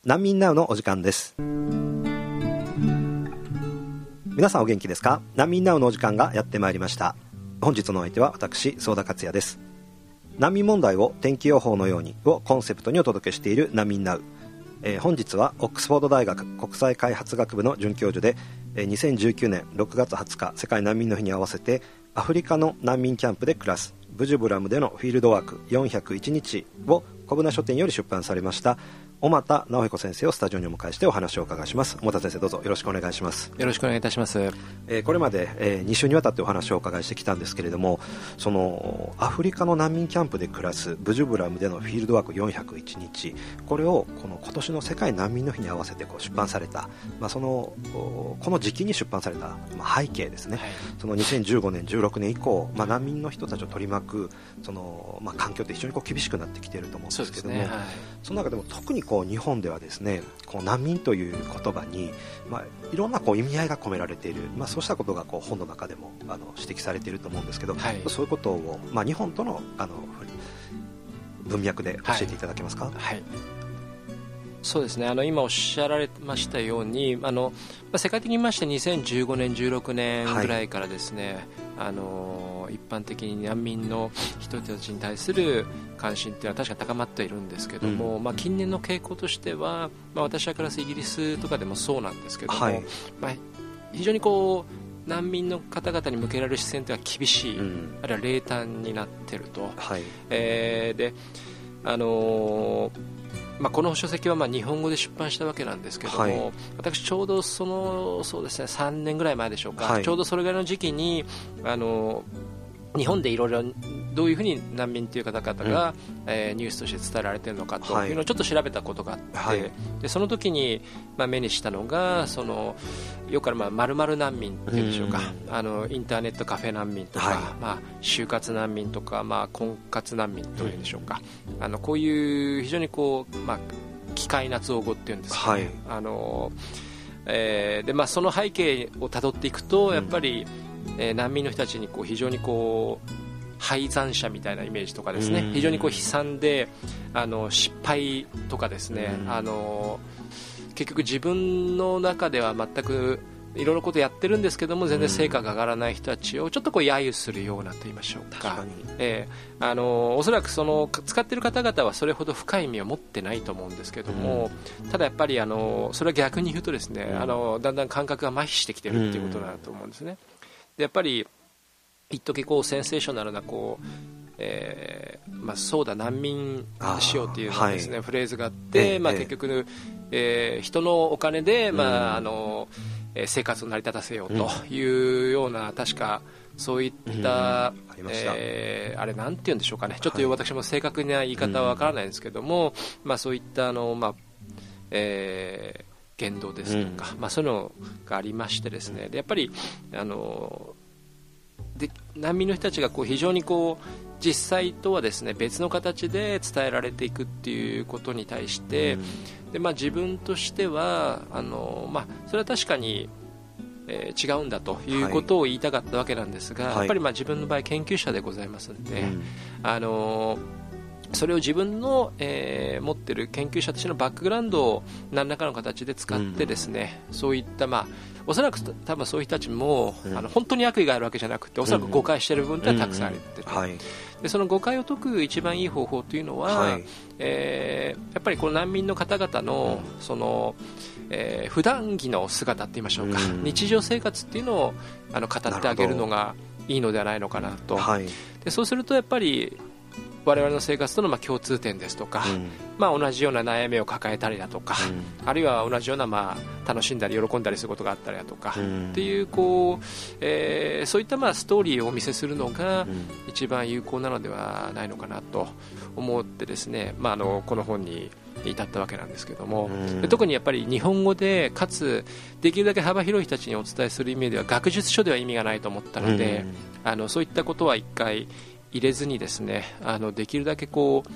難民ナウのお時間です。皆さんお元気ですか？難民ナウのお時間がやってまいりました。本日のお相手は私、相田克也です。難民問題を天気予報のようにをコンセプトにお届けしている難民ナウ。本日はオックスフォード大学国際開発学部の准教授で、2019年6月20日世界難民の日に合わせてアフリカの難民キャンプで暮らすブジュブラムでのフィールドワーク401日を小舟書店より出版されました小俣直彦先生をスタジオにお迎えしてお話をお伺いします。小俣先生、どうぞよろしくお願いします。 よろしくお願いいたします。 これまで、2週にわたってお話をお伺いしてきたんですけれども、そのアフリカの難民キャンプで暮らすブジュブラムでのフィールドワーク401日、これをこの今年の世界難民の日に合わせて出版された、この時期に出版された、背景ですね、はい、その2015年16年以降、難民の人たちを取り巻くその、環境って非常に厳しくなってきていると思うんですけども、 その中でも特に日本ではですね、難民という言葉に、いろんな意味合いが込められている、そうしたことが本の中でも指摘されていると思うんですけど、はい、そういうことを、日本との文脈で教えていただけますか？ はいはい、そうですね、今おっしゃられましたように世界的に言いまして2015年16年ぐらいからですね、はい、一般的に難民の人たちに対する関心というのは確か高まっているんですけども、近年の傾向としては、私が暮らすイギリスとかでもそうなんですけども、はい、非常に難民の方々に向けられる視線というのは厳しい、あるいは冷淡になっていると、はい、でこの書籍は日本語で出版したわけなんですけども、はい、私ちょうどそうですね、3年ぐらい前でしょうか、はい、ちょうどそれぐらいの時期に日本でいろいろどういうふうに難民という方々が、ニュースとして伝えられているのかというのをちょっと調べたことがあって、はい、でその時に、目にしたのがよくある〇〇難民というでしょうか、インターネットカフェ難民とか、はい、就活難民とか、婚活難民というんでしょうか、こういう非常に奇怪な造語っていうんですかね、はい、でその背景をたどっていくとやっぱり、難民の人たちに非常に敗残者みたいなイメージとかですね、非常に悲惨で失敗とかですね、結局自分の中では全くいろいろことやってるんですけども全然成果が上がらない人たちをちょっと揶揄するようなと言いましょうか、おそらく使っている方々はそれほど深い意味を持ってないと思うんですけども、ただやっぱりそれは逆に言うとですね、だんだん感覚が麻痺してきてるっていうことだと思うんですね。でやっぱり一時センセーショナルなそうだ難民しようというのですね、はい、フレーズがあって、結局、人のお金で、生活を成り立たせようというような、確かそういった、あれなんて言うんでしょうかね、ちょっと私も正確な言い方はわからないんですけども、そういった言動ですとか、そういうのがありましてですね、でやっぱりで難民の人たちが非常に実際とはですね別の形で伝えられていくっていうことに対して、で自分としてはそれは確かに、違うんだということを言いたかったわけなんですが、やっぱり自分の場合研究者でございますので、それを自分の、持っている研究者としてのバックグラウンドを何らかの形で使ってですね、そういったおそらく多分そういう人たちも、本当に悪意があるわけじゃなくておそらく誤解している部分ってたくさんあるって、でその誤解を解く一番いい方法というのは、やっぱり難民の方々の普段着の姿って言いましょうか、日常生活っていうのを語ってあげるのがいいのではないのかなと、でそうするとやっぱり我々の生活との共通点ですとか、同じような悩みを抱えたりだとか、あるいは同じような楽しんだり喜んだりすることがあったりだとか、っていうそういったストーリーをお見せするのが一番有効なのではないのかなと思ってですね、この本に至ったわけなんですけども、特にやっぱり日本語でかつできるだけ幅広い人たちにお伝えする意味では学術書では意味がないと思ったので、そういったことは一回入れずにですね、できるだけ普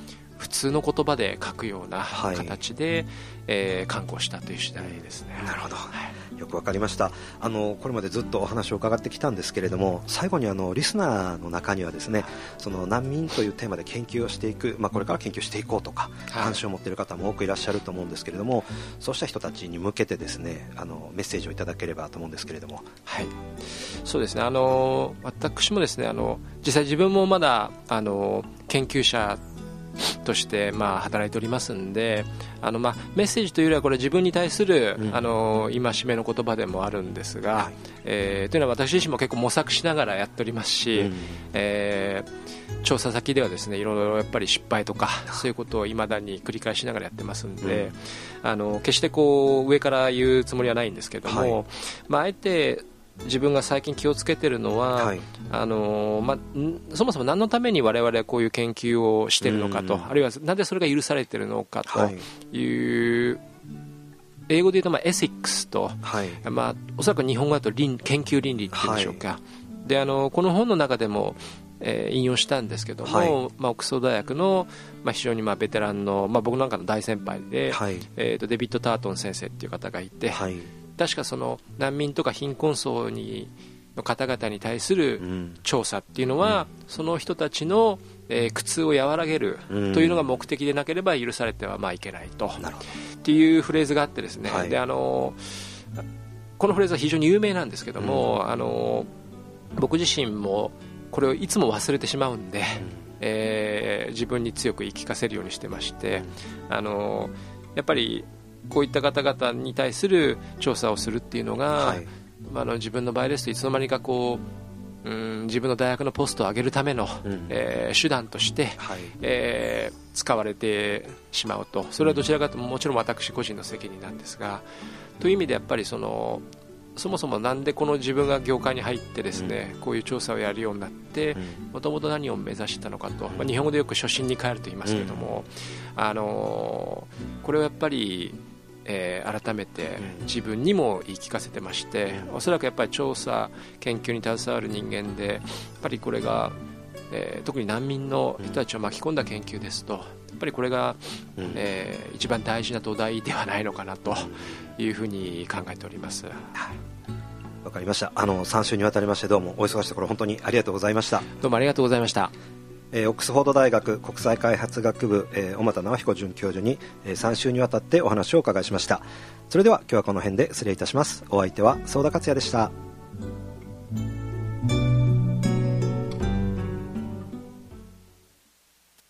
普通の言葉で書くような形で、刊行したという次第ですね。 なるほど、よくわかりました。これまでずっとお話を伺ってきたんですけれども、最後にリスナーの中にはですね、その難民というテーマで研究をしていく、これから研究していこうとか関心を持っている方も多くいらっしゃると思うんですけれども、そうした人たちに向けてですね、メッセージをいただければと思うんですけれども。 はい、そうですね、私もですね、実際自分もまだ研究者として働いておりますんで、メッセージというよりはこれ自分に対する、戒めの言葉でもあるんですが、というのは私自身も結構模索しながらやっておりますし、調査先ではですね、いろいろやっぱり失敗とかそういうことを未だに繰り返しながらやってますんで、決してこう上から言うつもりはないんですけども、あえて自分が最近気をつけているのは、そもそも何のために我々はこういう研究をしているのかと、あるいはなぜそれが許されているのかという、英語で言うとエシックスと、おそらく日本語だと研究倫理っていうんでしょうか、でこの本の中でも引用したんですけども、オックスフォード大学の、非常にベテランの、僕なんかの大先輩で、デビッド・タートン先生っていう方がいて、確かその難民とか貧困層の方々に対する調査っていうのは、その人たちの苦痛を和らげるというのが目的でなければ許されてはいけないとっていうフレーズがあってですね、でこのフレーズは非常に有名なんですけども、僕自身もこれをいつも忘れてしまうんで、自分に強く言い聞かせるようにしてまして、やっぱりこういった方々に対する調査をするっていうのが、自分の場合ですといつの間にかこう、自分の大学のポストを上げるための、手段として、使われてしまうと。それはどちらかというともちろん私個人の責任なんですが、という意味でやっぱりそもそもなんでこの自分が業界に入ってですね、こういう調査をやるようになってもともと何を目指したのかと、日本語でよく初心に帰ると言いますけども、これはやっぱり改めて自分にも言い聞かせてまして、おそらくやっぱり調査研究に携わる人間でやっぱりこれが、特に難民の人たちを巻き込んだ研究ですと、やっぱりこれが、一番大事な土台ではないのかなというふうに考えております。 わかりました。3週にわたりましてどうもお忙しいところ本当にありがとうございました。 どうもありがとうございました。 オックスフォード大学国際開発学部、小俣直彦准教授に、3週にわたってお話をお伺いしました。それでは今日はこの辺で失礼いたします。お相手は相田克也でした。